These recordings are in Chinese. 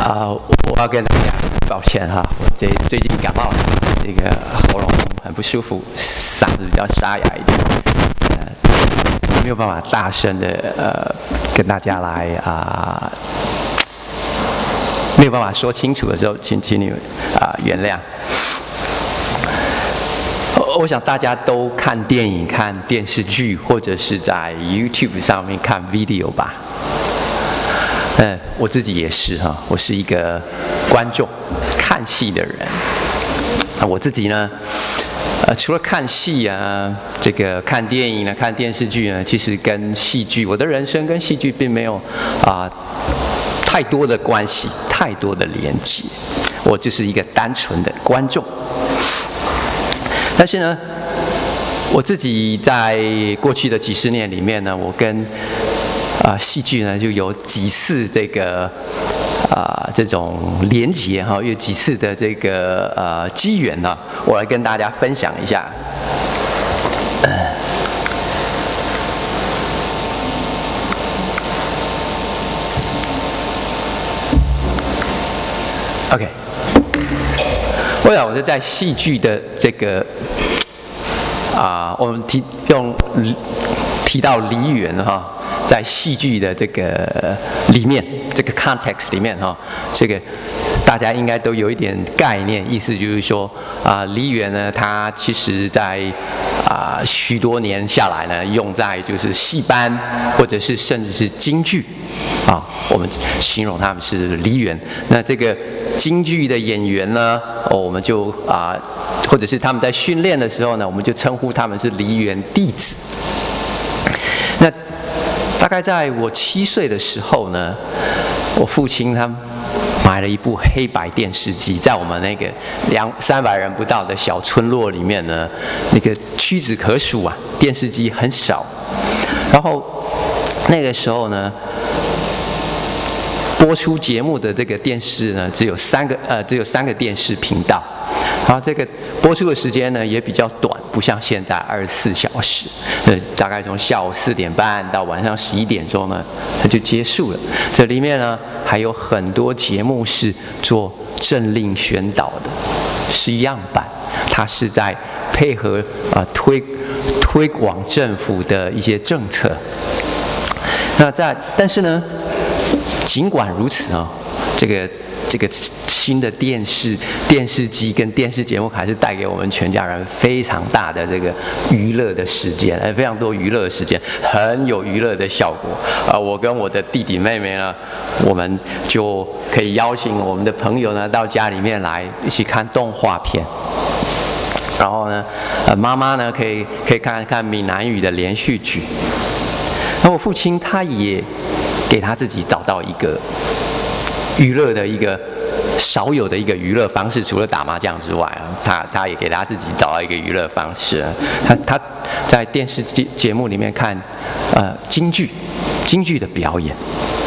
我要跟大家抱歉哈，我最近感冒了，这个喉咙很不舒服，嗓子比较沙哑一点，没有办法大声的跟大家来没有办法说清楚的时候，请你们原谅。我想大家都看电影、看电视剧，或者是在 YouTube 上面看 video 吧。我自己也是哈，我是一个观众，看戏的人。我自己呢，除了看戏啊，这个看电影呢、看电视剧呢，其实跟戏剧，我的人生跟戏剧并没有太多的关系，太多的连结。我就是一个单纯的观众。但是呢，我自己在过去的几十年里面呢，我跟戏剧呢就有几次这个这种连结哈，有几次的这个机缘呢，我来跟大家分享一下。OK， 我想我是在戏剧的这个我们提到梨园哈，在戏剧的这个里面，这个 context 里面哈，这个大家应该都有一点概念，意思就是说梨园呢，它其实在许多年下来呢，用在就是戏班或者是甚至是京剧我们形容他们是梨园。那这个京剧的演员呢，我们就或者是他们在训练的时候呢，我们就称呼他们是梨园弟子。那大概在我7岁的时候呢，我父亲他买了一部黑白电视机，在我们那个300人不到的小村落里面呢，那个屈指可数电视机很少。然后那个时候呢，播出节目的这个电视呢，只有3个电视频道，然后这个播出的时间呢也比较短，不像现在24小时，大概从下午4点半到晚上11点钟呢，它就结束了。这里面呢还有很多节目是做政令宣导的，是样板，它是在配合推广政府的一些政策。但是呢，尽管如此这个新的电视机跟电视节目还是带给我们全家人非常大的这个娱乐的时间，非常多娱乐的时间，很有娱乐的效果。我跟我的弟弟妹妹呢，我们就可以邀请我们的朋友呢到家里面来一起看动画片。然后呢，妈妈呢可以看看闽南语的连续剧。那我父亲他也给他自己找到一个娱乐的一个少有的一个娱乐方式，除了打麻将之外他也给他自己找到一个娱乐方式。他在电视节目里面看京剧的表演。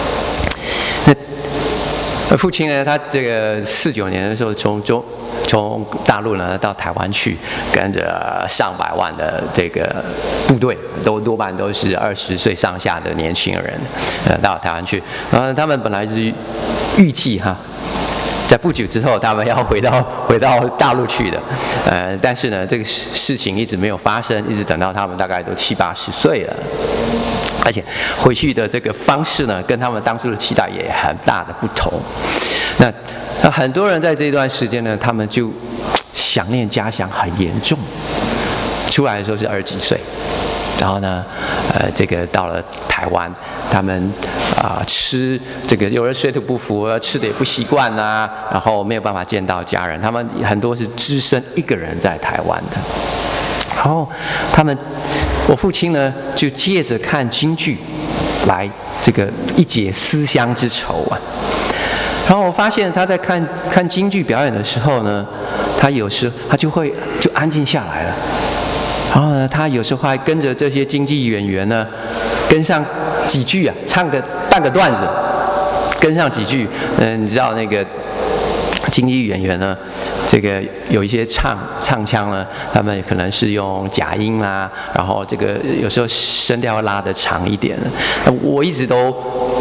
那父亲呢，他这个49年的时候从大陆呢到台湾去，跟着上百万的这个部队，多半都是20岁上下的年轻人，到台湾去。然后他们本来是预计在不久之后他们要回到大陆去的，但是呢，这个事情一直没有发生，一直等到他们大概都70、80岁了。而且回去的这个方式呢，跟他们当初的期待也很大的不同。那很多人在这段时间呢，他们就想念家乡很严重。出来的时候是20几岁，然后呢，这个到了台湾，他们吃这个有人水土不服，吃的也不习惯然后没有办法见到家人，他们很多是只身一个人在台湾的。然后我父亲呢，就借着看京剧来这个一解思乡之愁然后我发现他在看京剧表演的时候呢，他有时他就安静下来了。然后呢，他有时候还跟着这些京剧演员呢，跟上几句唱个半个段子，跟上几句。你知道那个京剧演员呢，这个有一些唱腔呢，他们可能是用假音然后这个有时候声调拉得长一点。我一直都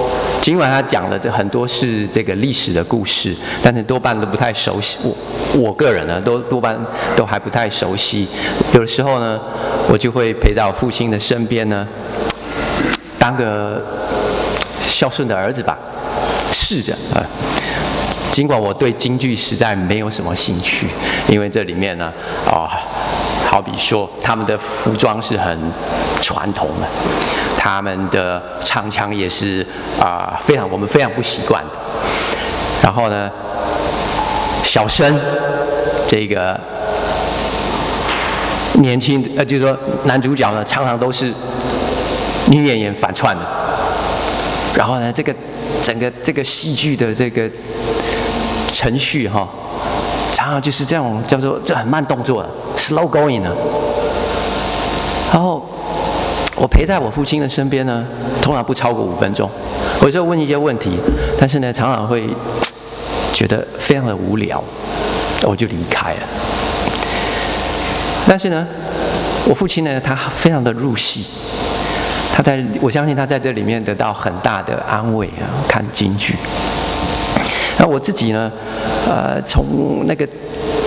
尽管他讲的很多是这个历史的故事，但是多半都不太熟悉。我个人呢，多半都还不太熟悉。有的时候呢，我就会陪在我父亲的身边呢，当个孝顺的儿子吧，试着啊。尽管我对京剧实在没有什么兴趣，因为这里面呢，好比说他们的服装是很传统的，他们的唱腔也是我们非常不习惯的。然后呢，小生这个年轻就是说男主角呢，常常都是女演员反串的。然后呢，这个整个这个戏剧的这个程序常常就是这种叫做这很慢动作的 slow going 的。然后我陪在我父亲的身边呢，通常不超过5分钟。我就问一些问题，但是呢，常常会觉得非常的无聊，我就离开了。但是呢，我父亲呢，他非常的入戏，我相信他在这里面得到很大的安慰啊，看京剧。那我自己呢，从那个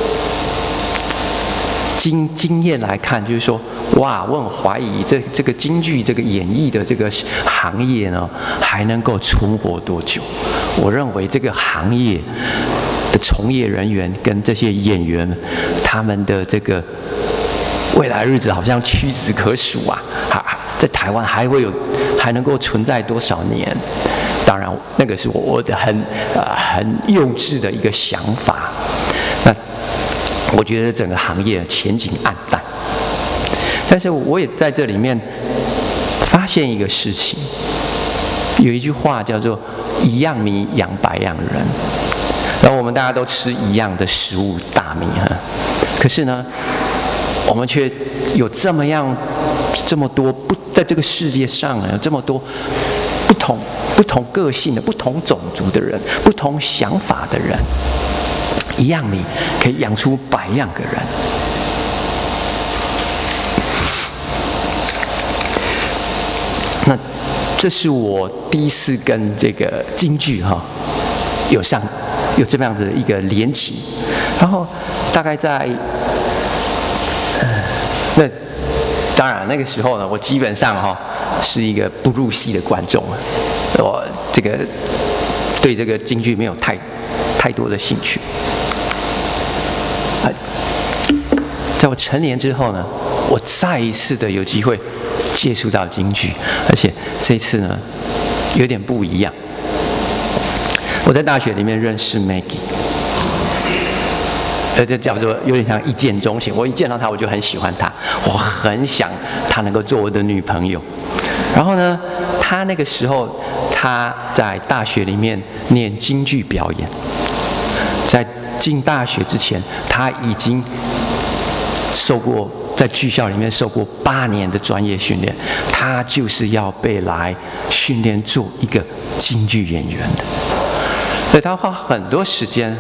经验来看，就是说，哇，我很怀疑这个京剧这个演艺的这个行业呢，还能够存活多久？我认为这个行业的从业人员跟这些演员，他们的这个未来日子好像屈指可数啊！在台湾还能够存在多少年？当然，那个是我的很幼稚的一个想法。那我觉得整个行业前景暗淡。但是我也在这里面发现一个事情，有一句话叫做“一样米养百样人”。然后我们大家都吃一样的食物大米可是呢，我们却有这么多在这个世界上有这么多不同个性的、不同种族的人、不同想法的人，一样米可以养出100样个人。那这是我第一次跟这个京剧有这么样子的一个连结，然后大概在当然那个时候呢，我基本上是一个不入戏的观众啊，我这个对这个京剧没有太多的兴趣。在我成年之后呢，我再一次的有机会接触到京剧，而且这一次呢有点不一样。我在大学里面认识 Maggie。这叫做有点像一见钟情。我一见到她，我就很喜欢她，我很想她能够做我的女朋友。然后呢，她那个时候她在大学里面念京剧表演，在进大学之前，她已经在剧校里面受过8年的专业训练，她就是要被来训练做一个京剧演员的，所以她花很多时间。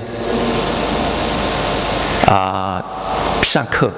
上课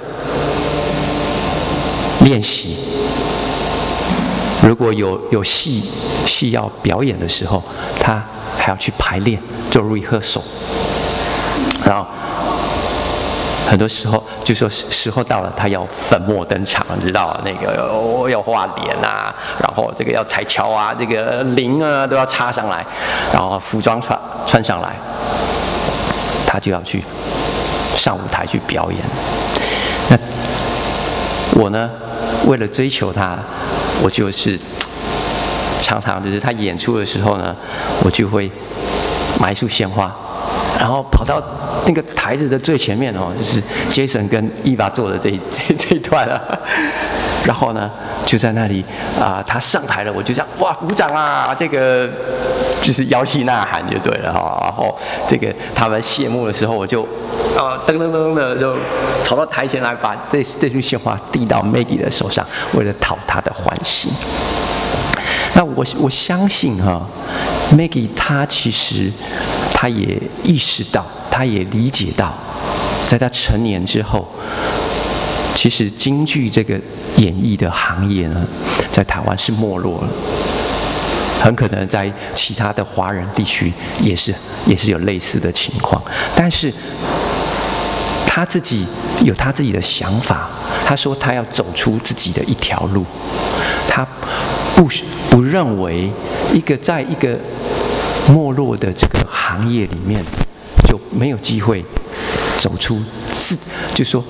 练习，如果有戏要表演的时候，他还要去排练做 rehearsal， 然后很多时候就说时候到了，他要粉墨登场，你知道那个要画脸啊，然后这个要彩桥啊，这个翎啊都要插上来，然后服装穿上来，他就要去上舞台去表演。那我呢，为了追求他，我就是常常就是他演出的时候呢，我就会买一束鲜花，然后跑到那个台子的最前面就是 Jason 跟 Eva 做的这一段啊，然后呢就在那里他上台了，我就这样哇鼓掌啊，这个就是摇旗呐喊就对了然后这个他们谢幕的时候，我就噔噔噔的就跑到台前来，把这束鲜花递到 Maggie 的手上，为了讨她的欢心。那我相信Maggie 她其实她也意识到，她也理解到，在她成年之后，其实京剧这个演艺的行业呢，在台湾是没落了。 很可能在其他的华人地区也是有类似的情况。但是他自己有他自己的想法，他说他要走出自己的一条路，他不认为在一个没落的这个行业里面就没有机会走出就说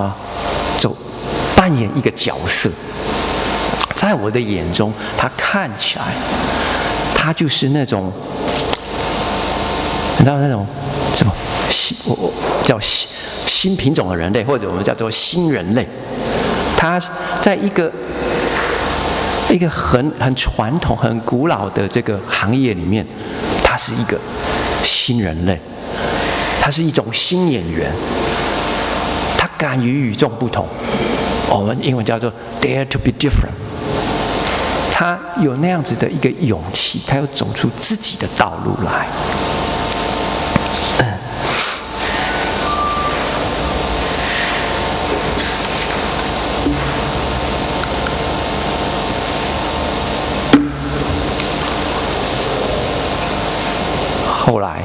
扮演一个角色。在我的眼中，他看起来，他就是那种，你知道那种什么叫新品种的人类，或者我们叫做新人类。他在一个很传统、很古老的这个行业里面，他是一个新人类，他是一种新演员，他敢于与众不同。我们英文叫做 dare to be different。他有那样子的一个勇气，他要走出自己的道路来。后来，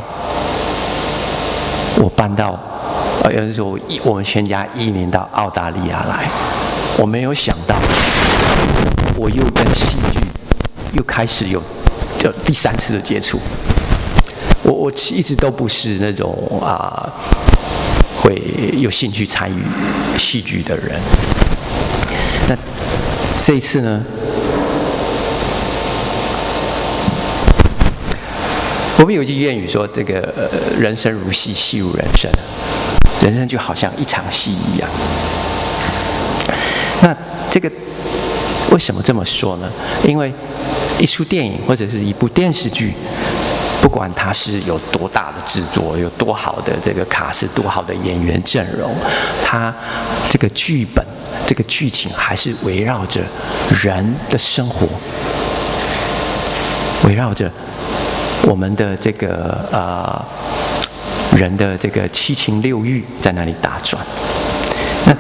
我搬到，有人说我们全家移民到澳大利亚来，我没有想到。我又跟戏剧又开始有第3次的接触。我一直都不是那种会有兴趣参与戏剧的人。那这一次呢，我们有一句谚语说，这个人生如戏，戏如人生，人生就好像一场戏一样。那这个。为什么这么说呢？因为一出电影或者是一部电视剧，不管它是有多大的制作，有多好的这个卡司，多好的演员阵容，它这个剧本、这个剧情还是围绕着人的生活，围绕着我们的这个人的这个七情六欲在那里打转。那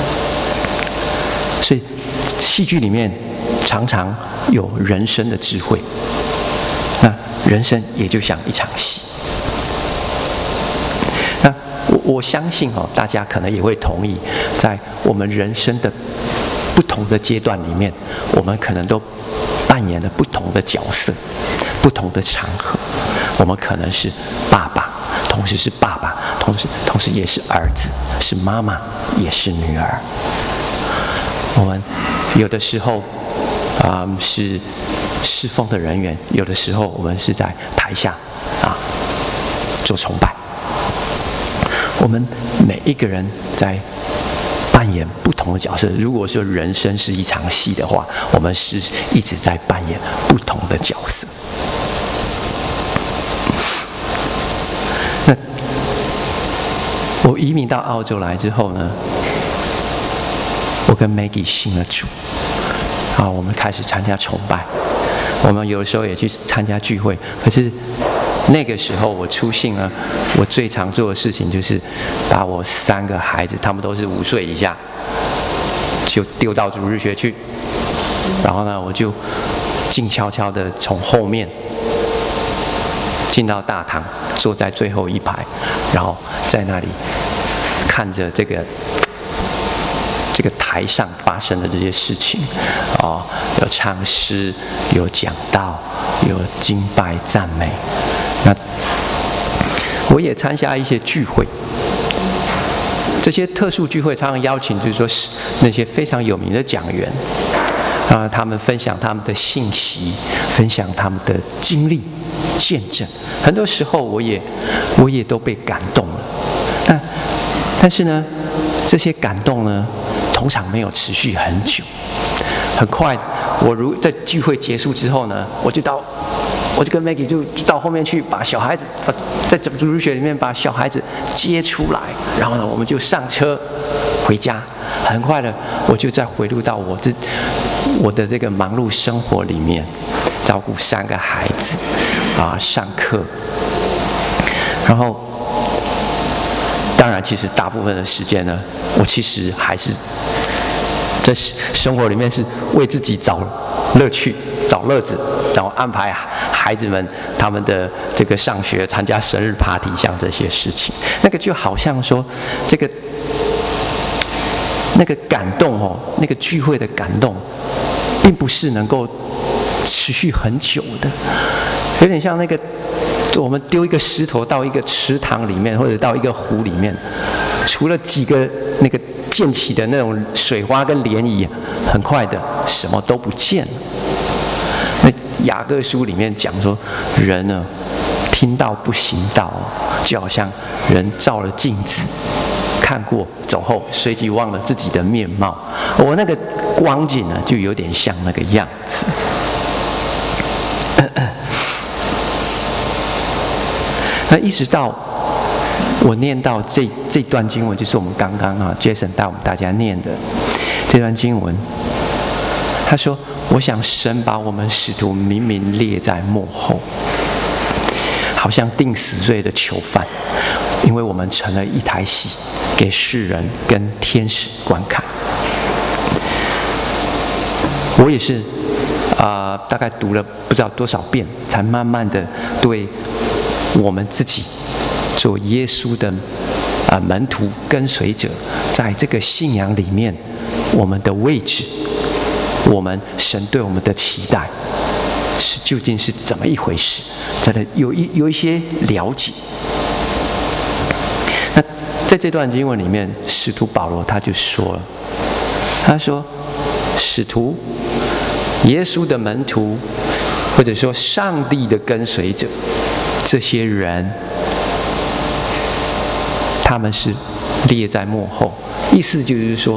所以。戏剧里面常常有人生的智慧，那人生也就像一场戏。那我相信大家可能也会同意，在我们人生的不同的阶段里面，我们可能都扮演了不同的角色，不同的场合。我们可能是爸爸，同时是爸爸，同时也是儿子，是妈妈，也是女儿。我们有的时候是侍奉的人员，有的时候我们是在台下做崇拜。我们每一个人在扮演不同的角色。如果说人生是一场戏的话，我们是一直在扮演不同的角色。那我移民到澳洲来之后呢，我跟 Maggie 信了主，我们开始参加崇拜，我们有的时候也去参加聚会。可是那个时候我出信了，我最常做的事情就是把我3个孩子，他们都是5岁以下，就丢到主日学去。然后呢，我就静悄悄的从后面进到大堂，坐在最后一排，然后在那里看着这个台上发生的这些事情，有唱诗，有讲道，有敬拜赞美。那我也参加一些聚会，这些特殊聚会常常邀请，就是说是那些非常有名的讲员，他们分享他们的信息，分享他们的经历、见证。很多时候我也都被感动了。但是呢，这些感动呢，通常没有持续很久。很快，在聚会结束之后呢，我就跟 Maggie 就到后面去把小孩子在主日学里面把小孩子接出来，然后呢，我们就上车回家。很快的，我就再回入到我的这个忙碌生活里面，照顾3个孩子上课，然后当然，其实大部分的时间呢，我其实还是在生活里面是为自己找乐趣、找乐子。 然后安排孩子们他们的这个上学、参加生日 party， 像这些事情，那个就好像说那个感动哦，那个聚会的感动，并不是能够持续很久的，有点像那个我们丢一个石头到一个池塘里面，或者到一个湖里面，除了几个那个溅起的那种水花跟涟漪，很快的什么都不见了。那雅各书里面讲说，人呢听到不行道，就好像人照了镜子。看过走后，随即忘了自己的面貌。我那个光景呢，就有点像那个样子。那一直到我念到这段经文，就是我们刚刚Jason 带我们大家念的这段经文。他说：“我想神把我们使徒明明列在幕后，好像定死罪的囚犯，因为我们成了一台戏。”给世人跟天使观看。我也是大概读了不知道多少遍，才慢慢的对我们自己做耶稣的门徒跟随者，在这个信仰里面，我们的位置，我们神对我们的期待，是究竟是怎么一回事，真的有一些了解。在这段经文里面，使徒保罗他就说了，他说，使徒、耶稣的门徒，或者说上帝的跟随者，这些人，他们是列在幕后，意思就是说，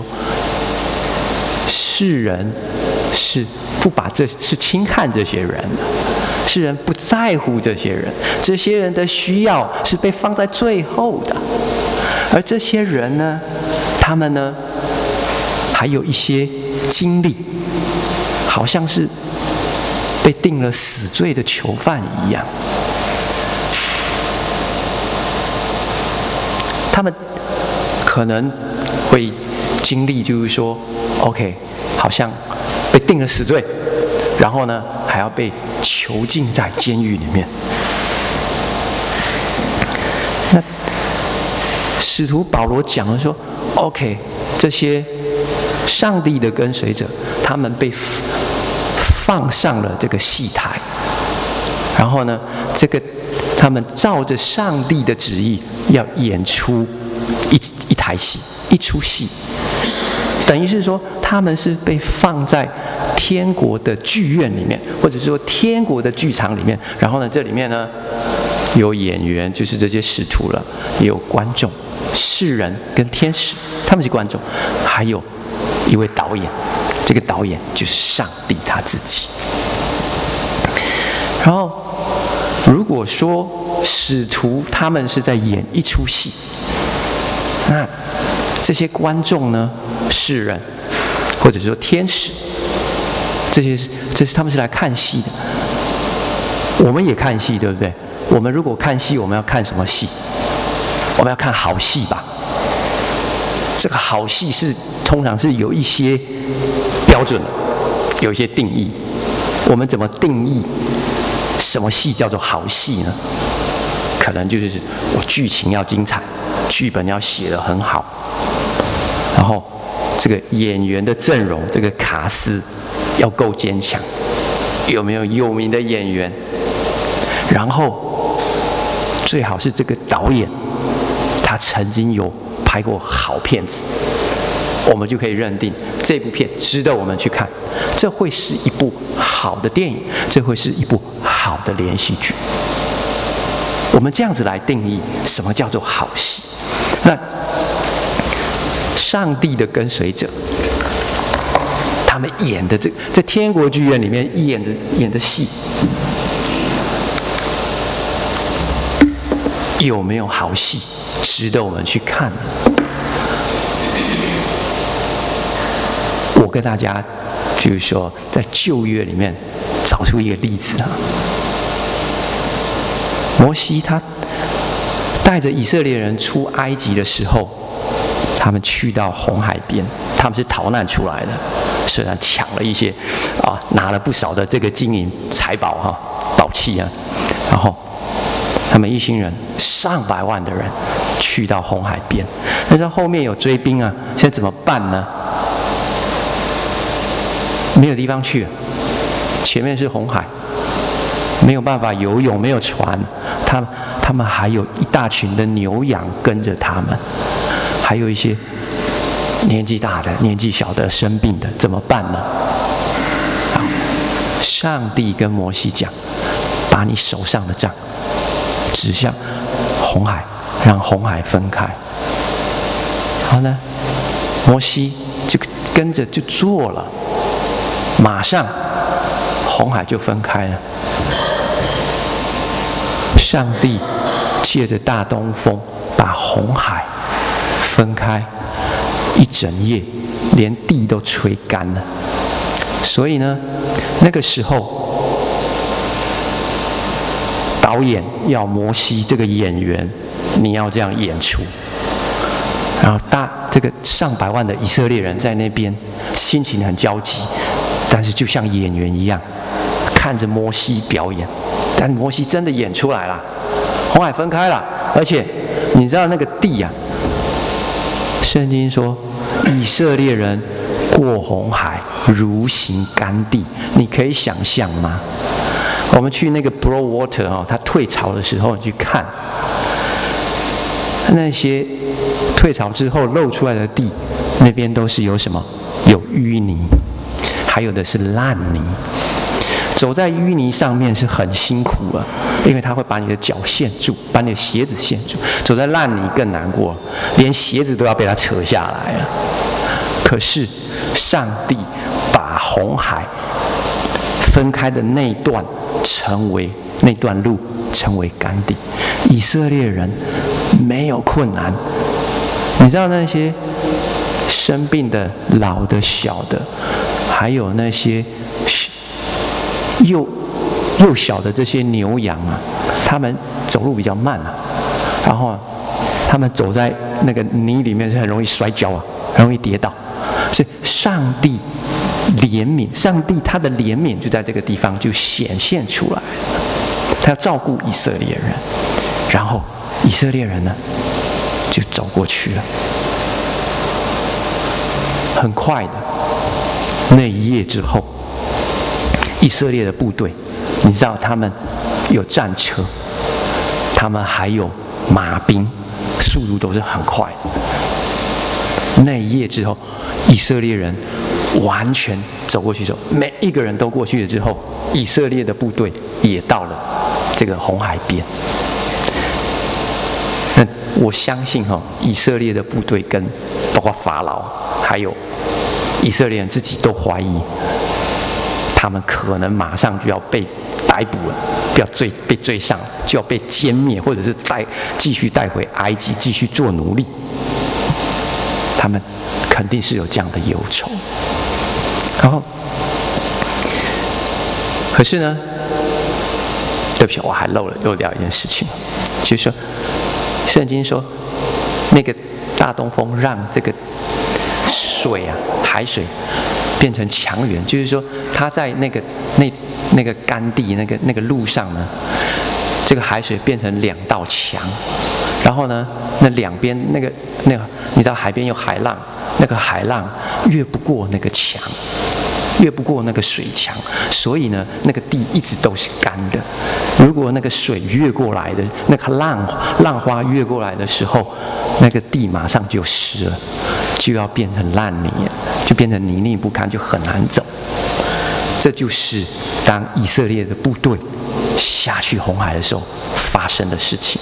世人是不把是轻看这些人的，世人不在乎这些人，这些人的需要是被放在最后的。而这些人呢，他们呢，还有一些经历，好像是被定了死罪的囚犯一样。他们可能会经历，就是说 ，OK， 好像被定了死罪，然后呢，还要被囚禁在监狱里面。使徒保罗讲了说 ：“OK， 这些上帝的跟随者，他们被放上了这个戏台，然后呢，他们照着上帝的旨意要演出一台戏，一出戏，等于是说他们是被放在天国的剧院里面，或者说天国的剧场里面。然后呢，这里面呢有演员，就是这些使徒了，也有观众。”世人跟天使，他们是观众，还有一位导演，这个导演就是上帝他自己。然后，如果说使徒他们是在演一出戏，那这些观众呢，世人或者说天使，这是他们是来看戏的。我们也看戏，对不对？我们如果看戏，我们要看什么戏？我们要看好戏吧。这个好戏通常是有一些标准的，有一些定义。我们怎么定义什么戏叫做好戏呢？可能就是我剧情要精彩，剧本要写得很好，然后这个演员的阵容，这个卡司要够坚强，有没有有名的演员？然后最好是这个导演。他曾经有拍过好片子，我们就可以认定这部片值得我们去看。这会是一部好的电影，这会是一部好的连续剧。我们这样子来定义什么叫做好戏。那上帝的跟随者，他们演的在天国剧院里面演的戏，有没有好戏？值得我们去看。我跟大家就是说，在旧约里面找出一个例子啊。摩西他带着以色列人出埃及的时候，他们去到红海边，他们是逃难出来的。 虽然抢了一些拿了不少的这个金银财宝宝器啊，然后他们一行人上百万的人去到红海边，但是后面有追兵啊，现在怎么办呢？没有地方去，前面是红海，没有办法游泳，没有船，他们还有一大群的牛羊跟着他们，还有一些年纪大的、年纪小的、生病的，怎么办呢？好，上帝跟摩西讲，把你手上的杖指向红海，让红海分开。然后呢，摩西就跟着就做了，马上红海就分开了。上帝借着大东风把红海分开一整夜，连地都吹干了。所以呢，那个时候导演要摩西这个演员，你要这样演出。然后这个上百万的以色列人在那边心情很焦急，但是就像演员一样看着摩西表演。但摩西真的演出来了，红海分开了，而且你知道那个地啊，圣经说以色列人过红海如行干地，你可以想象吗？我们去那个 Broad Water 它退潮的时候，你去看那些退潮之后露出来的地，那边都是有什么？有淤泥，还有的是烂泥。走在淤泥上面是很辛苦了，因为它会把你的脚陷住，把你的鞋子陷住。走在烂泥更难过，连鞋子都要被它扯下来了。可是上帝把红海分开的那段路成为干地，以色列人没有困难。你知道那些生病的、老的、小的，还有那些幼小的这些牛羊啊，他们走路比较慢啊，然后他们走在那个泥里面是很容易摔跤啊，很容易跌倒。所以上帝怜悯，上帝他的怜悯就在这个地方就显现出来，他要照顾以色列人，然后以色列人呢就走过去了。很快的，那一夜之后，以色列的部队，你知道他们有战车，他们还有马兵，速度都是很快的。那一夜之后，以色列人完全走过去之后，每一个人都过去了之后，以色列的部队也到了这个红海边。那我相信以色列的部队跟包括法老还有以色列人自己都怀疑，他们可能马上就要被逮捕了，被追上，就要被歼灭，或者是继续带回埃及，继续做奴隶。他们肯定是有这样的忧愁。然后，可是呢，对不起，我还漏掉一件事情，就是说，圣经说，那个大东风让这个水啊，海水变成墙垣，就是说，它在那个干地那个路上呢，这个海水变成2道墙，然后呢，那两边那个，你知道海边有海浪，那个海浪越不过那个墙，越不过那个水墙，所以呢，那个地一直都是干的。如果那个水越过来的，那个浪花越过来的时候，那个地马上就湿了，就要变成烂泥，就变成泥泞不堪，就很难走。这就是当以色列的部队下去红海的时候发生的事情。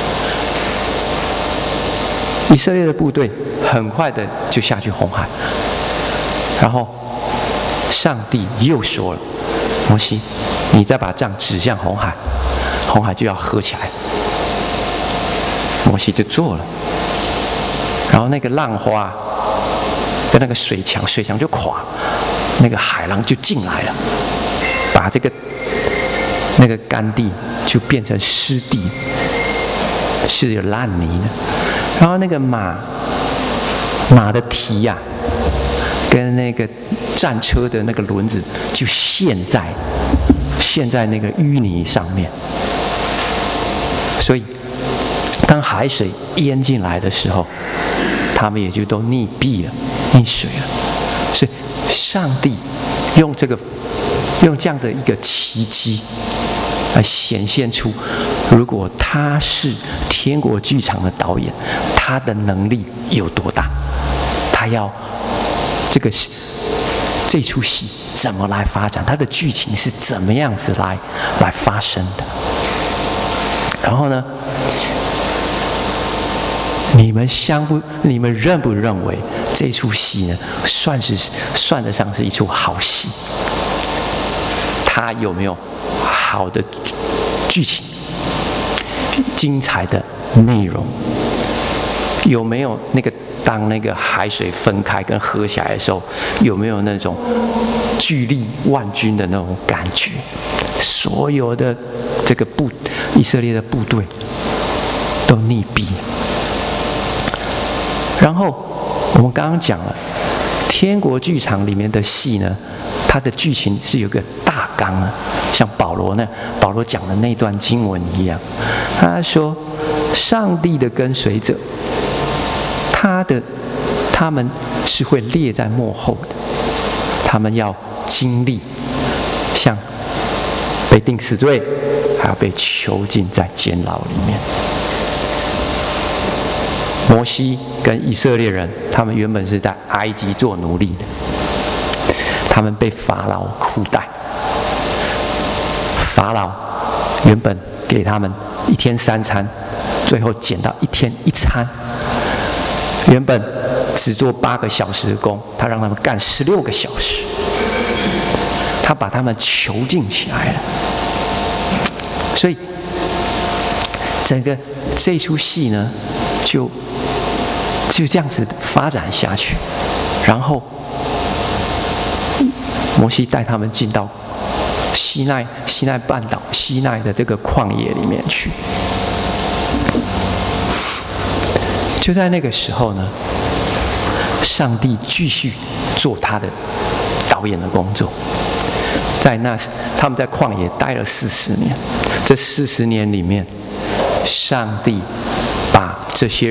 以色列的部队很快的就下去红海，然后上帝又说了：“摩西，你再把杖指向红海，红海就要合起来。”摩西就做了，然后那个浪花跟那个水墙就垮，那个海浪就进来了，把那个干地就变成湿地，是有烂泥的。然后那个马的蹄跟那个战车的那个轮子就陷在那个淤泥上面，所以当海水淹进来的时候，他们也就都溺毙了、溺水了。所以上帝用这样的一个奇迹来显现出，如果他是天国剧场的导演，他的能力有多大，他要这出戏怎么来发展，他的剧情是怎么样子来发生的。然后呢，你们认不认为这出戏呢算得上是一出好戏？它有没有好的剧情、精彩的内容？有没有当那个海水分开跟合起来的时候，有没有那种巨力万钧的那种感觉？所有的以色列的部队都溺毙。然后我们刚刚讲了，天国剧场里面的戏呢，它的剧情是有个大纲啊，像保罗讲的那段经文一样，他说上帝的跟随者，他们是会列在幕后的，他们要经历像被定死罪，还要被囚禁在监牢里面。摩西跟以色列人，他们原本是在埃及做奴隶的，他们被法老苦待。法老原本给他们1天3餐，最后减到1天1餐。原本只做8个小时的工，他让他们干16个小时，他把他们囚禁起来了。所以整个这出戏呢，就这样子发展下去。然后摩西带他们进到西奈半岛、西奈的这个旷野里面去。就在那个时候呢，上帝继续做他的导演的工作。他们在旷野待了40年，这40年里面，上帝把这些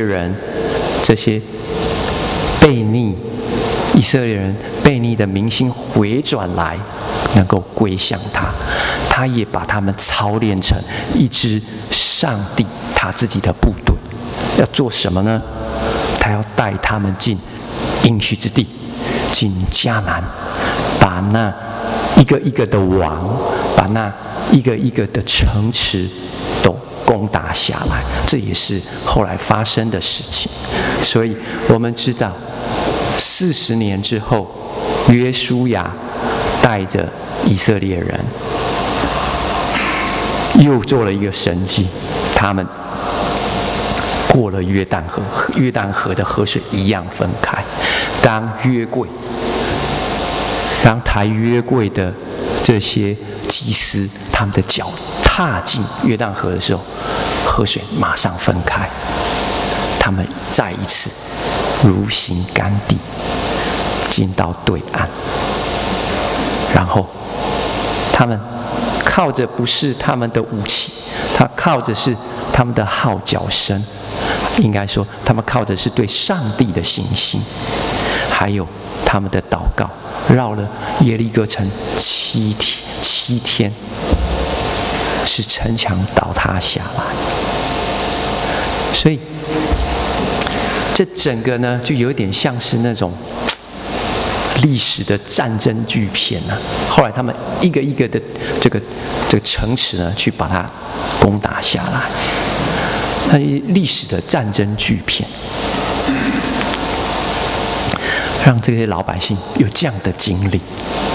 以色列人悖逆的民心回转来，能够归向他。他也把他们操练成一支上帝他自己的部队。要做什么呢？他要带他们进应许之地，进迦南，把那一个一个的王，把那一个一个的城池都攻打下来。这也是后来发生的事情。所以我们知道40年之后，约书亚带着以色列人又做了一个神迹，他们过了约旦河的河水一样分开。当抬约柜的这些祭司，他们的脚踏进约旦河的时候，河水马上分开，他们再一次如行干地，进到对岸。然后他们靠着不是他们的武器，他靠着是他们的号角声，应该说他们靠着是对上帝的信心，还有他们的祷告，绕了耶利哥城7天，使城墙倒塌下来。所以这整个呢，就有点像是那种历史的战争巨片啊。后来他们一个一个的这个城池呢，去把它攻打下来。那历史的战争巨片，让这些老百姓有这样的经历。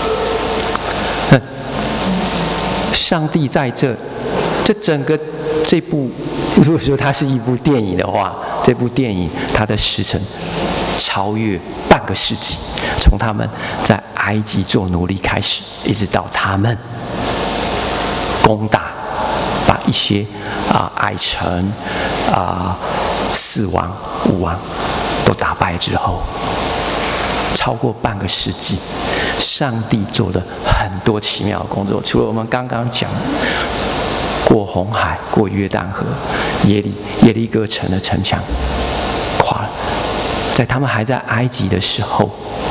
上帝在这整个这部，如果说它是一部电影的话，这部电影它的时程超越半个世纪，从他们在埃及做奴隶开始，一直到他们攻打，把一些矮城4王5王都打败之后，超过半个世纪。 上帝做了很多奇妙的工作，除了我们刚刚讲过红海、过约旦河、耶利哥城的城墙垮了，在他们还在埃及的时候，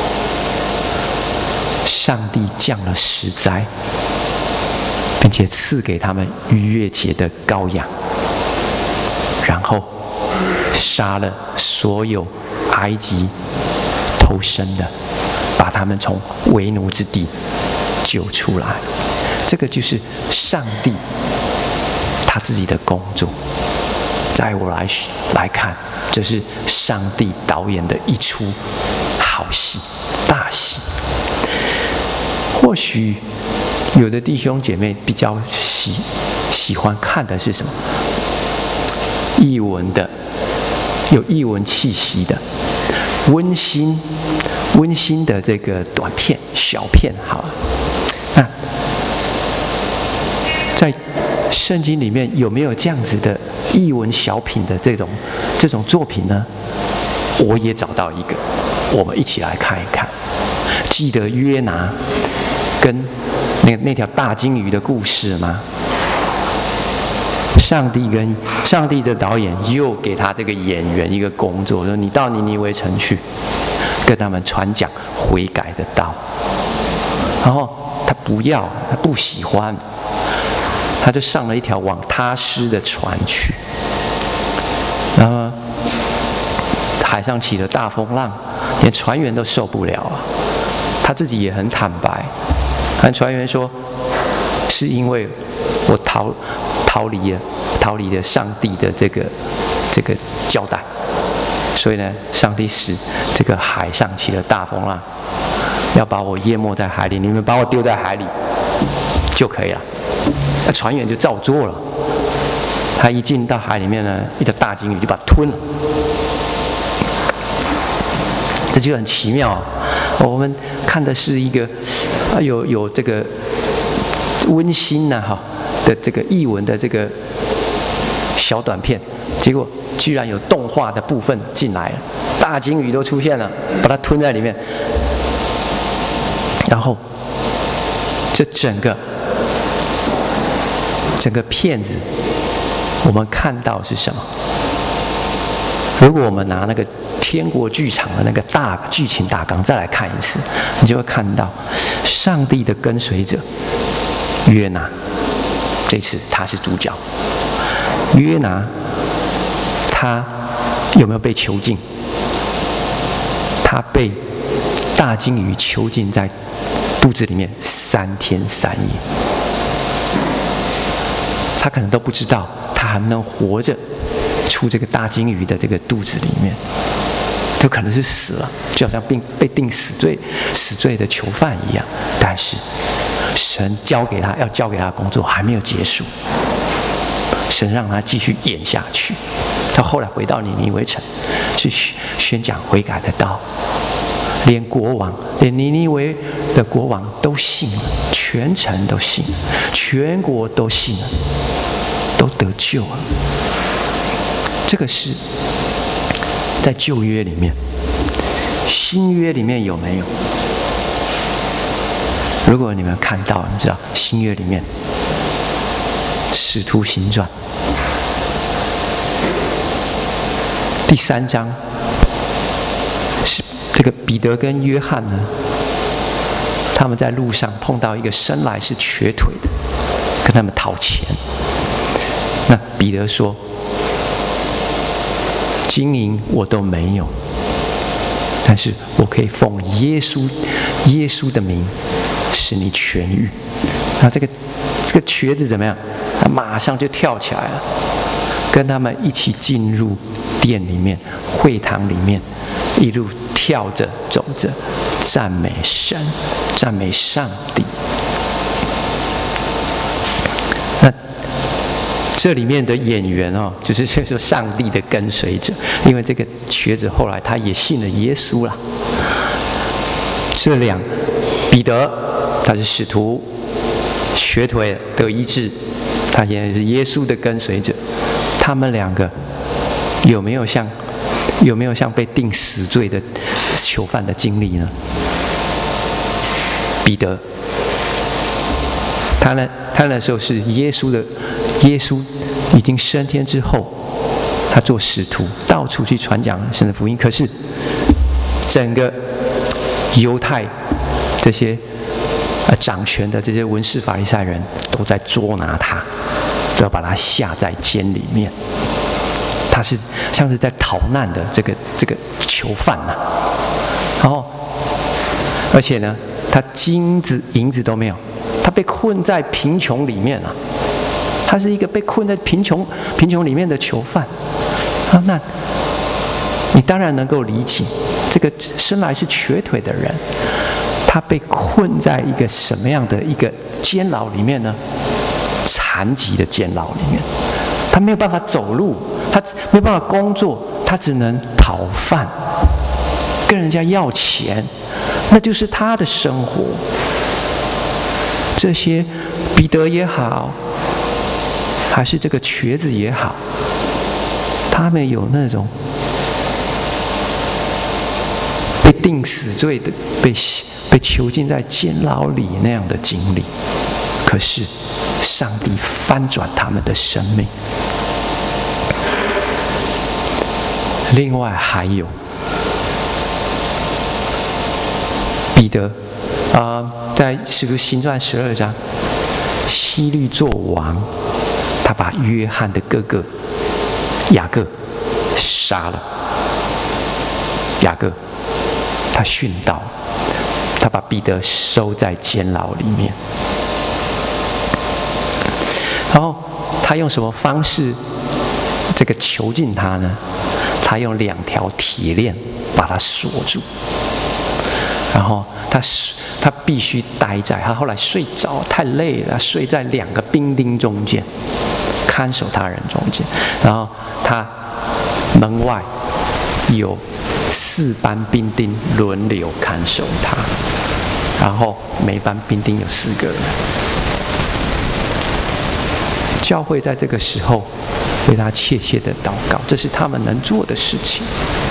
上帝降了10灾，并且赐给他们逾越节的羔羊，然后杀了所有埃及投生的，把他们从为奴之地救出来。这个就是上帝他自己的工作。在我来看，这是上帝导演的一出好戏、大戏。或许有的弟兄姐妹比较喜欢看的是什么？艺文的，有艺文气息的，温馨的这个短片、小片，好了。那在圣经里面有没有这样子的艺文小品的这种作品呢？我也找到一个，我们一起来看一看。记得约拿跟那条大金鱼的故事吗？上帝的导演又给他这个演员一个工作，说你到尼尼微城去，跟他们传讲悔改的道。然后他不喜欢，他就上了一条往他施的船去。然后海上起了大风浪，连船员都受不了啊。他自己也很坦白，跟船员说，是因为我逃离了上帝的这个交代，所以呢，上帝使这个海上起了大风浪，要把我淹没在海里，你们把我丢在海里就可以了。那船员就照做了。他一进到海里面呢，一条大鲸鱼就把它吞了。这就很奇妙啊！我们看的是一个有这个温馨呐的这个艺文的这个小短片，结果居然有动画的部分进来了，大鲸鱼都出现了，把它吞在里面。然后这整个片子，我们看到是什么？如果我们拿那个天国剧场的那个大剧情大纲再来看一次，你就会看到上帝的跟随者约拿，这次他是主角。约拿他有没有被囚禁？他被大鲸鱼囚禁在肚子里面3天3夜，他可能都不知道他还能活着出这个大鲸鱼的这个肚子里面，都可能是死了，就好像被定死罪的囚犯一样。但是神要交给他的工作还没有结束，神让他继续演下去。他后来回到尼尼微城，去宣讲悔改的道，连尼尼微的国王都信了，全城都信了，全国都信了，都得救了。这个是在旧约里面，新约里面有没有？如果你们看到，你知道新约里面《使徒行传》第3章，是这个彼得跟约翰呢，他们在路上碰到一个生来是瘸腿的，跟他们讨钱。那彼得说，金银我都没有，但是我可以奉耶稣的名使你痊愈。那这个瘸子怎么样？他马上就跳起来了，跟他们一起进入殿里面、会堂里面，一路跳着走着，赞美神，赞美上帝。那这里面的演员就是说上帝的跟随者，因为这个瘸子后来他也信了耶稣了。彼得他是使徒，瘸腿得医治，他也是耶稣的跟随者。他们两个有没有像被定死罪的囚犯的经历呢？ 彼得，他那时候是耶稣已经升天之后，他做使徒，到处去传讲神的福音。可是整个犹太这些掌权的这些文士法利赛人都在捉拿他，都要把他下在监里面。他是像是在逃难的这个囚犯呐，然后而且呢，他金子银子都没有，他被困在贫穷里面啊。他是一个被困在贫穷里面的囚犯啊。那你当然能够理解，这个生来是瘸腿的人，他被困在一个什么样的一个监牢里面呢？残疾的监牢里面，他没有办法走路，他没有办法工作，他只能讨饭，跟人家要钱，那就是他的生活。这些彼得也好，还是这个瘸子也好，他们有那种被定死罪的、被囚禁在监牢里那样的经历。可是上帝翻转他们的生命。另外还有彼得在使徒行传12章，希律作王，他把约翰的哥哥雅各杀了。雅各他殉道，他把彼得收在监牢里面。然后他用什么方式这个囚禁他呢？他用2条铁链把他锁住，然后他必须待在，他后来睡着太累了，睡在2个兵丁中间，看守他人中间。然后他门外有4班兵丁轮流看守他，然后每班兵丁有4个人。教会在这个时候为他切切的祷告，这是他们能做的事情。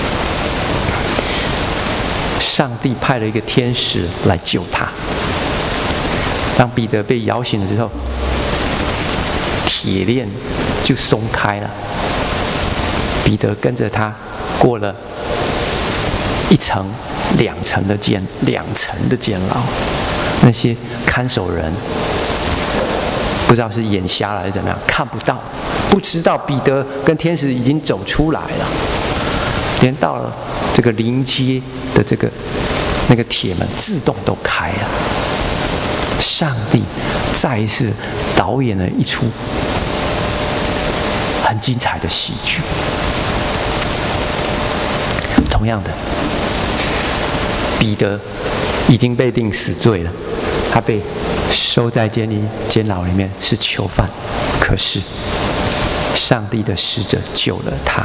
上帝派了一个天使来救他。当彼得被摇醒的时候，铁链就松开了。彼得跟着他过了1层、2层的监牢。那些看守人不知道是眼瞎了还是怎么样，看不到，不知道彼得跟天使已经走出来了，连到了这个临街的那个铁门自动都开了。上帝再一次导演了一出很精彩的喜剧。同样的，彼得已经被定死罪了，他被收在监牢里面是囚犯，可是上帝的使者救了他。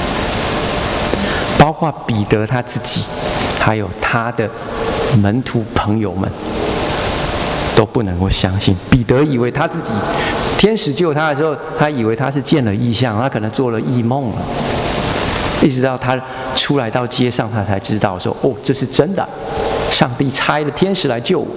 包括彼得他自己，还有他的门徒朋友们，都不能够相信。彼得以为他自己，天使救他的时候，他以为他是见了异象，他可能做了异梦了。一直到他出来到街上，他才知道说：“哦，这是真的，上帝差了天使来救我。”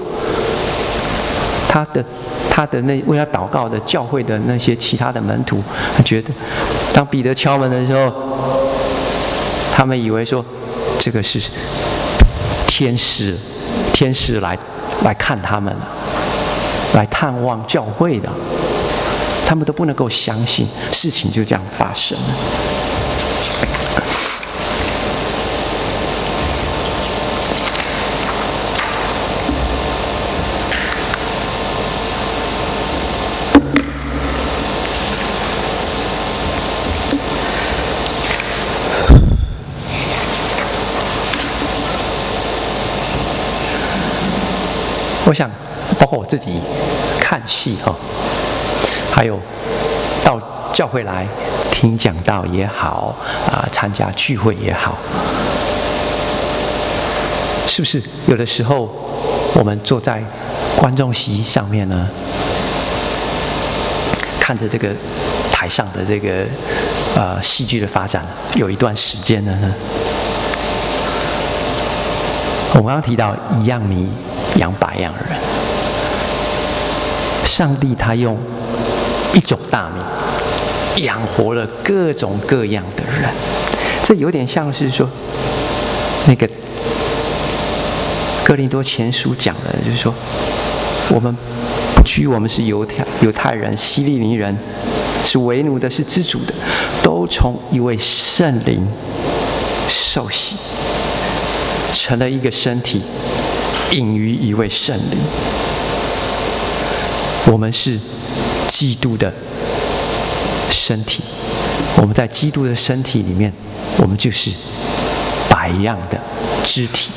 他的那为他祷告的教会的那些其他的门徒，他觉得，当彼得敲门的时候，他们以为说这个是天使来看他们了，来探望教会的，他们都不能够相信，事情就这样发生了。我想，包括我自己看戏还有到教会来听讲道也好参加聚会也好，是不是有的时候我们坐在观众席上面呢，看着这个台上的这个戏剧的发展，有一段时间了呢？我们刚刚提到一样米养百样人。上帝他用一种大名养活了各种各样的人，这有点像是说那个哥林多前书讲的，就是说我们不拘我们是犹太人、希利尼人，是为奴的，是自主的，都从一位圣灵受洗，成了一个身体，隐于一位圣灵。我们是基督的身体，我们在基督的身体里面，我们就是百样的肢体，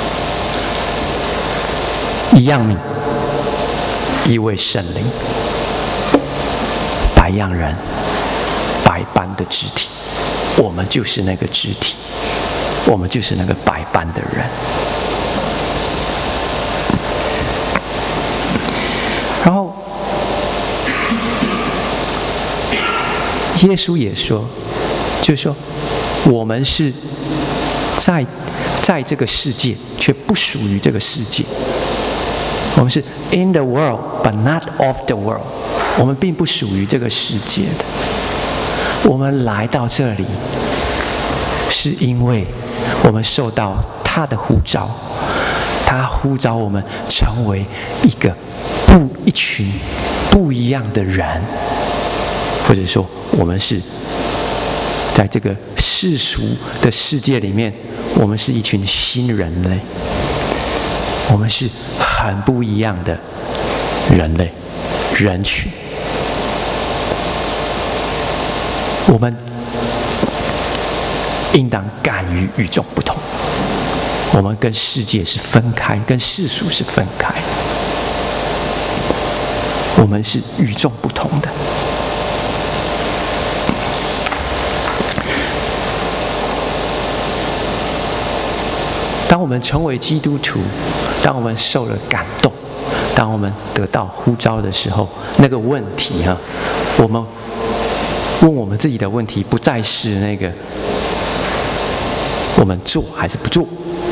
一样命，一位圣灵，百样人，百般的肢体，我们就是那个肢体，我们就是那个百般的人。然后耶稣也说，就是说我们是在这个世界，却不属于这个世界。我们是 in the world but not of the world， 我们并不属于这个世界的。我们来到这里，是因为我们受到他的呼召，他呼召我们成为一群不一样的人，或者说我们是在这个世俗的世界里面，我们是一群新人类，我们是很不一样的人类人群。我们应当敢于与众不同，我们跟世界是分开，跟世俗是分开，我们是与众不同的。当我们成为基督徒，当我们受了感动，当我们得到呼召的时候，那个问题我们问我们自己的问题，不再是那个我们做还是不做。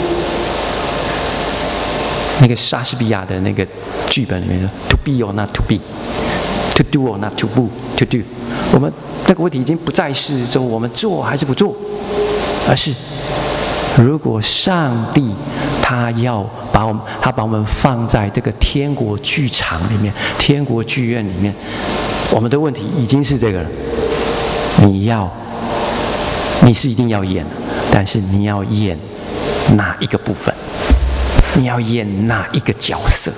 那个莎士比亚的那个剧本里面说 ，to be or not to be， to do or not to do。我们那个问题已经不再是说我们做还是不做，而是如果上帝他把我们放在这个天国剧场里面，天国剧院里面，我们的问题已经是这个了。你是一定要演，但是你要演哪一个部分？你要演哪一个角色？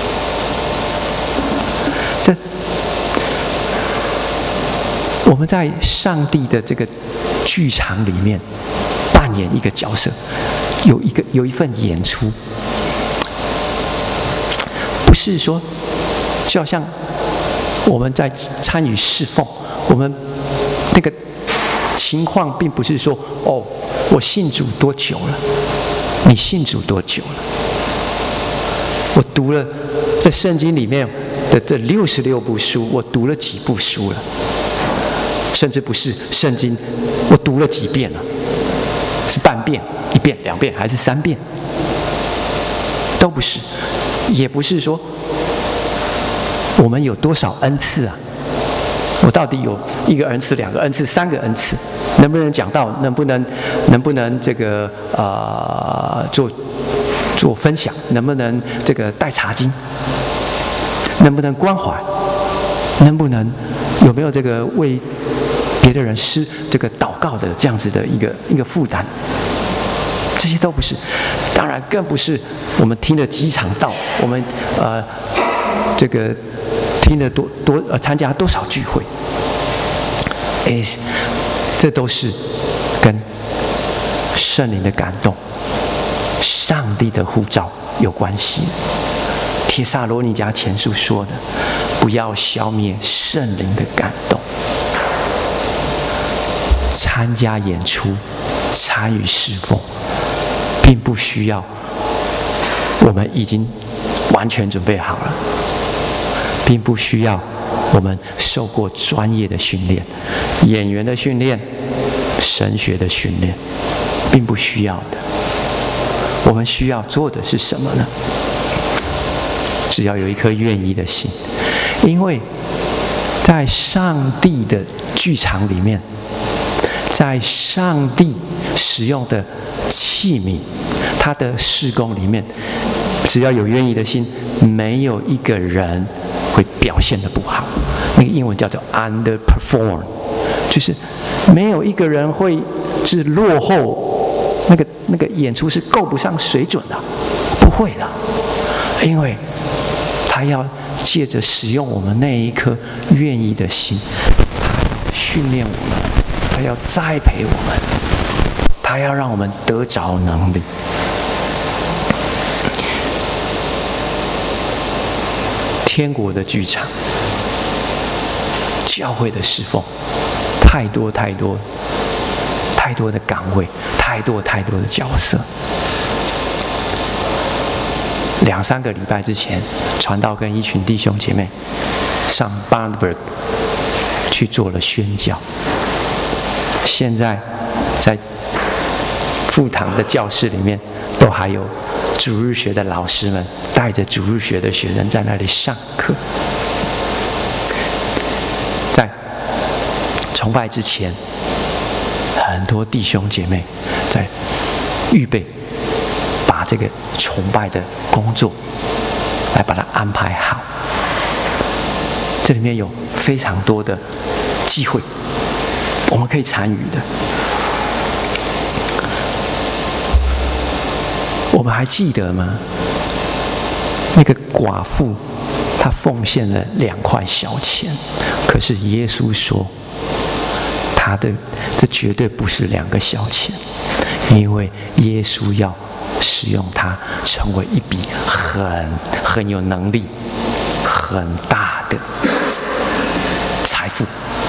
我们在上帝的这个剧场里面扮演一个角色，有一份演出，不是说就好像我们在参与侍奉，我们那个情况并不是说我信主多久了，你信主多久了，我读了这圣经里面的这66部书，我读了几部书了，甚至不是圣经我读了几遍了，是半遍、1遍、2遍还是3遍，都不是，也不是说我们有多少恩赐啊，我到底有1个恩赐、2个恩赐、3个恩赐，能不能讲道，能不能这个做分享，能不能这个带查经，能不能关怀，能不能有没有这个为别的人这个祷告的这样子的一个负担，这些都不是，当然更不是我们听了几场道，我们这个听了参加多少聚会，这都是跟圣灵的感动、上帝的呼召有关系。帖撒罗尼迦前书说的，不要消灭圣灵的感动。参加演出、参与侍奉，并不需要我们已经完全准备好了，并不需要我们受过专业的训练、演员的训练、神学的训练，并不需要的。我们需要做的是什么呢？ 只要有一颗愿意的心。因为在上帝的剧场里面，在上帝使用的器皿，他的事工里面，只要有愿意的心，没有一个人会表现得不好。那个英文叫做 underperform， 就是没有一个人会是落后，那个演出是够不上水准的，不会的，因为他要借着使用我们那一颗愿意的心，他训练我们，他要栽培我们，他要让我们得着能力。天国的剧场，教会的侍奉，太多的岗位，太多的角色。2-3个礼拜之前，传道跟一群弟兄姐妹上 Bamberg 去做了宣教。现在在副堂的教室里面，都还有主日学的老师们带着主日学的学生在那里上课。在崇拜之前，很多弟兄姐妹在预备，把这个崇拜的工作来把它安排好。这里面有非常多的机会，我们可以参与的。我们还记得吗？那个寡妇，她奉献了2块小钱，可是耶稣说，这绝对不是2个小钱，因为耶稣要使用它成为一笔很有能力、很大的财富，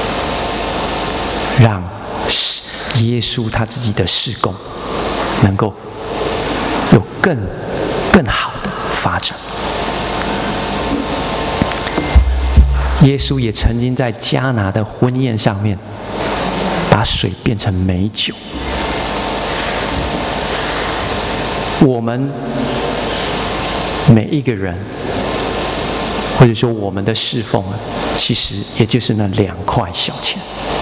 让耶稣他自己的事工能够有更好的发展。耶稣也曾经在迦拿的婚宴上面，把水变成美酒。我们每一个人，或者说我们的侍奉，其实也就是那2块小钱，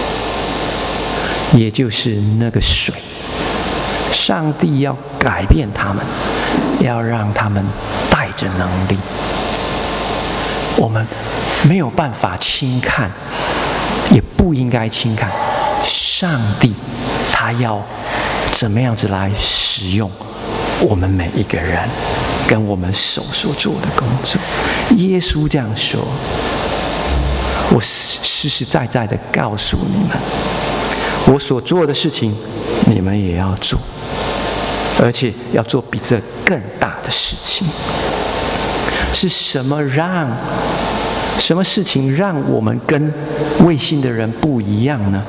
也就是那个水。上帝要改变他们，要让他们带着能力。我们没有办法轻看，也不应该轻看上帝，他要怎么样子来使用我们每一个人跟我们手所做的工作。耶稣这样说，我实实在在的告诉你们，我所做的事情你们也要做，而且要做比这更大的事情。是什么事情让我们跟未信的人不一样呢？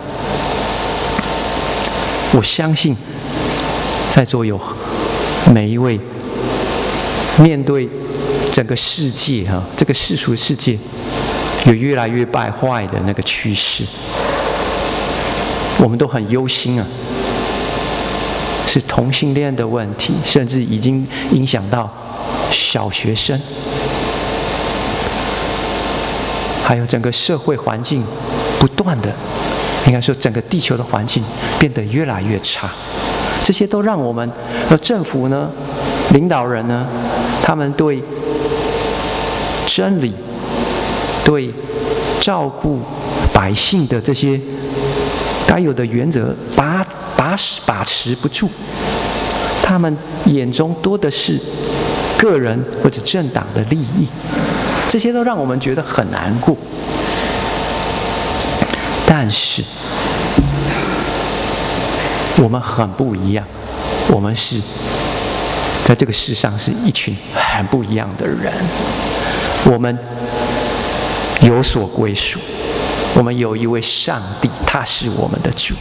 我相信在座有每一位面对整个世界这个世俗世界有越来越败坏的那个趋势，我们都很忧心啊。是同性恋的问题，甚至已经影响到小学生，还有整个社会环境不断的，应该说整个地球的环境变得越来越差。这些都让我们政府呢、领导人呢，他们对真理、对照顾百姓的这些该有的原则把持不住，他们眼中多的是个人或者政党的利益，这些都让我们觉得很难过。但是我们很不一样，我们是在这个世上是一群很不一样的人，我们有所归属，我们有一位上帝，他是我们的主。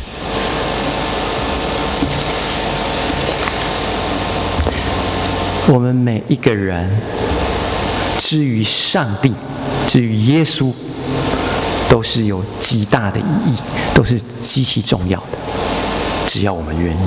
我们每一个人至于上帝，至于耶稣，都是有极大的意义，都是极其重要的，只要我们愿意。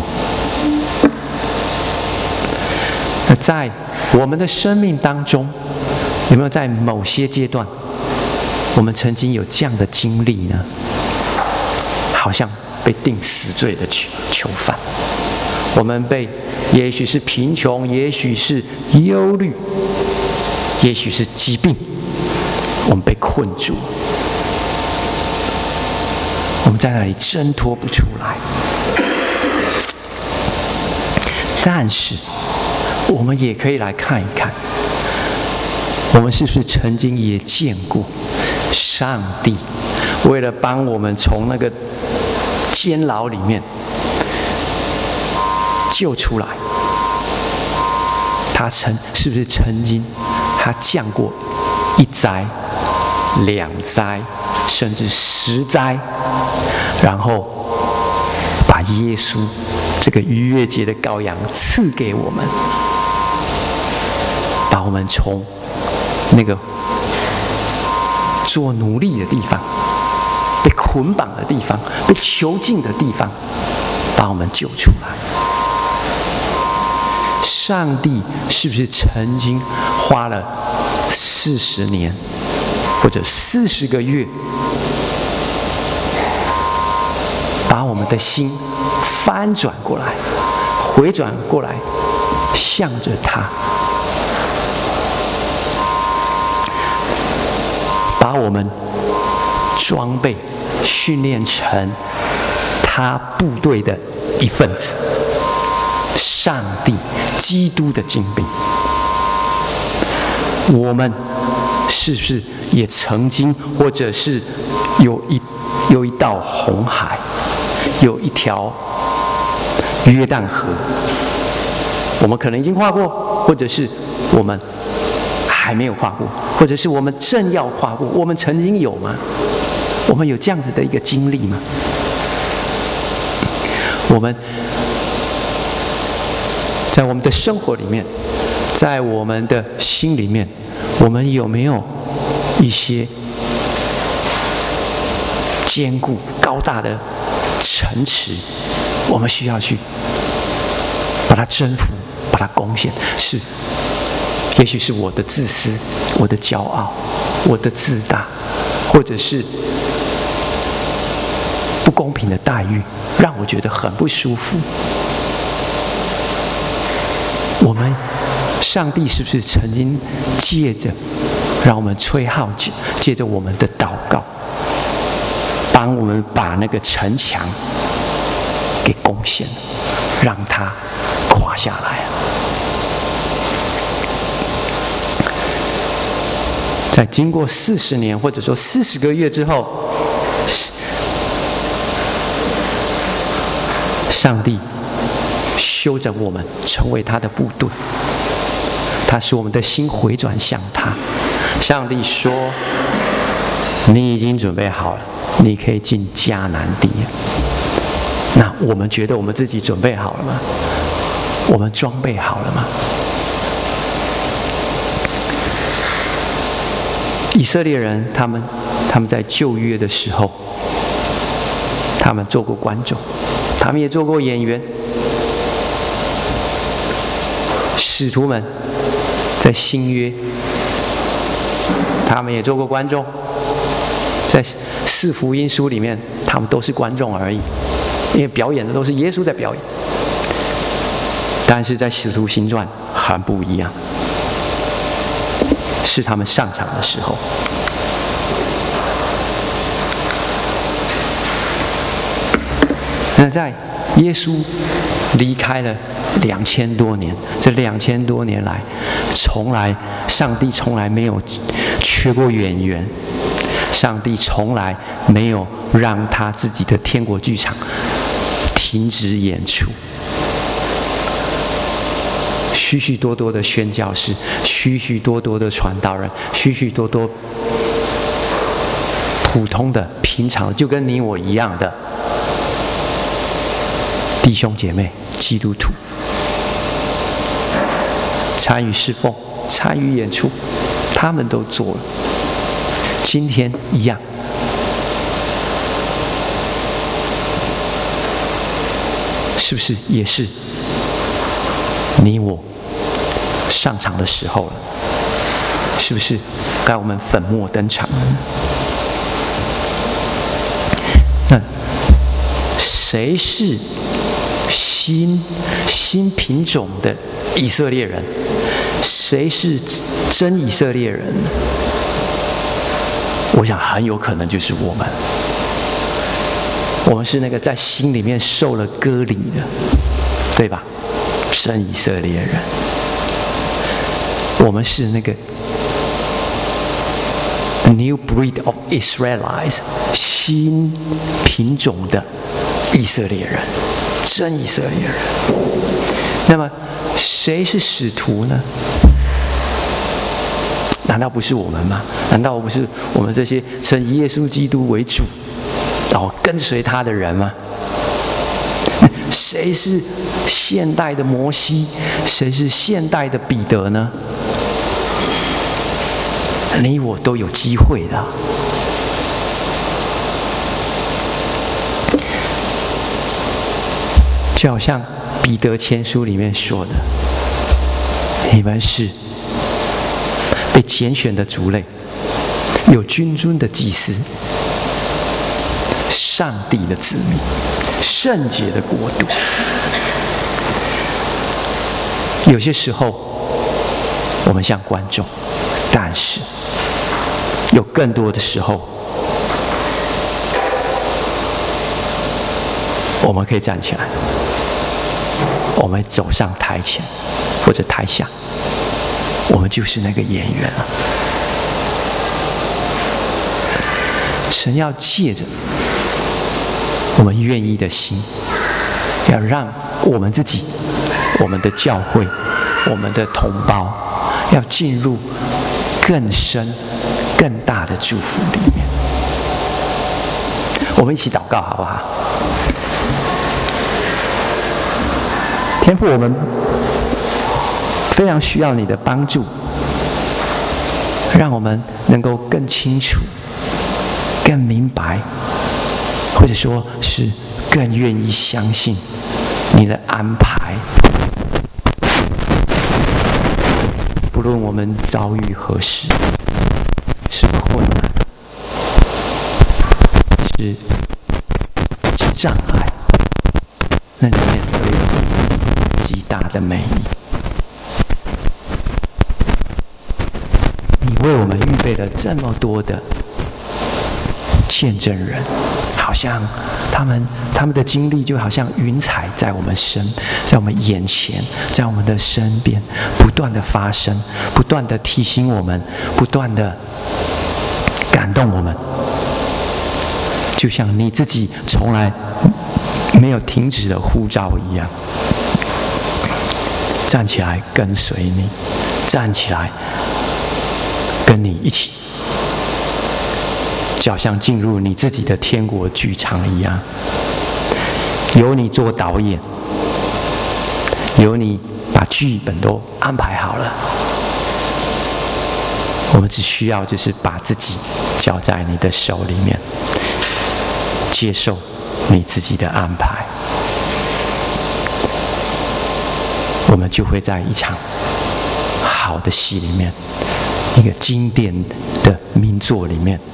那在我们的生命当中， 有没有在某些阶段，我们曾经有这样的经历呢？好像被定死罪的囚犯，我们被也许是贫穷，也许是忧虑，也许是疾病，我们被困住，我们在那里挣脱不出来。但是我们也可以来看一看，我们是不是曾经也见过上帝为了帮我们从那个监牢里面救出来，他是不是曾经他降过1灾、2灾，甚至10灾，然后把耶稣这个逾越节的羔羊赐给我们，把我们从那个做奴隶的地方、被捆绑的地方、被囚禁的地方，把我们救出来。上帝是不是曾经花了40年或者40个月，把我们的心翻转过来，回转过来，向着他，把我们装备训练成他部队的一份子，上帝基督的精兵。我们是不是也曾经，或者是有一道红海，有一条约旦河，我们可能已经跨过，或者是我们还没有跨过，或者是我们正要跨过。我们曾经有吗？我们有这样子的一个经历吗？我们在我们的生活里面，在我们的心里面，我们有没有一些坚固高大的城池，我们需要去把它征服，把它攻陷？是，也许是我的自私，我的骄傲，我的自大，或者是不公平的待遇，让我觉得很不舒服。我们上帝是不是曾经借着让我们吹号角，借着我们的祷告，帮我们把那个城墙给攻陷，让它垮下来？在经过40年或者说40个月之后，上帝修整我们，成为他的部队，他使我们的心回转向他。上帝说：“你已经准备好了，你可以进迦南地了。”那我们觉得我们自己准备好了吗？我们装备好了吗？以色列人他们在旧约的时候，他们做过观众，他们也做过演员。使徒们在新约，他们也做过观众，在4福音书里面，他们都是观众而已，因为表演的都是耶稣在表演。但是在使徒行传很不一样，是他们上场的时候。那在耶稣离开了2000多年，这2000多年来，上帝从来没有缺过演员，上帝从来没有让他自己的天国剧场停止演出。许许多多的宣教士，许许多多的传道人，许许多多普通的、平常的，就跟你我一样的弟兄姐妹、基督徒，参与侍奉、参与演出，他们都做了。今天一样，是不是也是你我上场的时候了？ 是不是该我们粉墨登场了呢？那谁是新品种的以色列人？谁是真以色列人呢？我想很有可能就是我们。我们是那个在心里面受了割礼的，对吧？真以色列人。我们是那个 new breed of Israelites， 新品种的以色列人，真以色列人。那么谁是使徒呢？难道不是我们吗？难道不是我们这些称耶稣基督为主，然后跟随他的人吗？谁是现代的摩西？谁是现代的彼得呢？你我都有机会的。就好像彼得前书里面说的，你们是被拣选的族类，有君尊的祭司，上帝的子民，圣洁的国度。有些时候我们像观众，但是有更多的时候我们可以站起来，我们走上台前或者台下，我们就是那个演员了。神要借着我们愿意的心，要让我们自己、我们的教会、我们的同胞，要进入更深、更大的祝福里面。我们一起祷告好不好？天父，我们非常需要你的帮助，让我们能够更清楚、更明白，或者说是更愿意相信你的安排。不论我们遭遇何事，是困难，是障碍，那里面都有极大的美丽。你为我们预备了这么多的见证人，好像他们的经历就好像云彩在我们眼前，在我们的身边不断的发生，不断的提醒我们，不断的感动我们，就像你自己从来没有停止的呼召一样。站起来跟随你，站起来跟你一起，就好像进入你自己的天国剧场一样，由你做导演，由你把剧本都安排好了，我们只需要就是把自己交在你的手里面，接受你自己的安排，我们就会在一场好的戏里面，一个经典的名作里面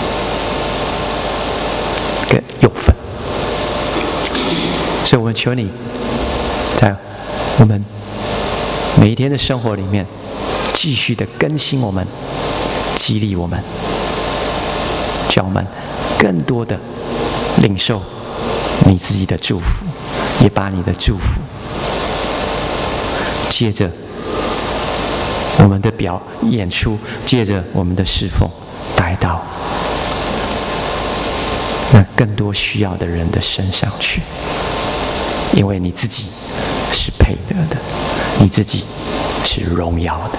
更有份。所以我们求你在我们每一天的生活里面继续的更新我们，激励我们，叫我们更多的领受你自己的祝福，也把你的祝福借着我们的演出，借着我们的侍奉，带到那更多需要的人的身上去。因为你自己是配得的，你自己是荣耀的。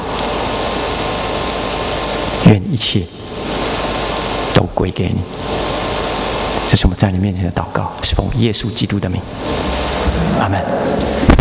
愿一切都归给你。这是我们在你面前的祷告，是奉耶稣基督的名，阿们。